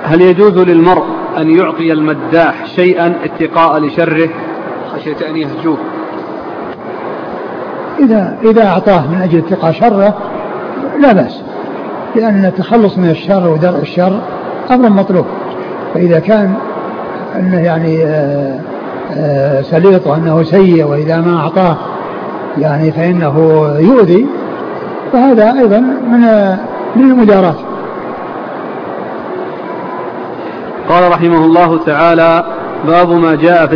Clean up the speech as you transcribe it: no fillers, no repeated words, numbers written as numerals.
هل يجوز للمرء أن يعطي المداح شيئا اتقاء لشره خشية أن يهجوه؟ إذا أعطاه من أجل اتقاء شره لا بأس، لأن التخلص من الشر ودرء الشر أمر مطلوب. فإذا كان أنه يعني سليط وأنه سيء، وإذا ما أعطاه يعني فإنه يؤذي، فهذا أيضا من المدارات. قال رحمه الله تعالى: باب ما جاء في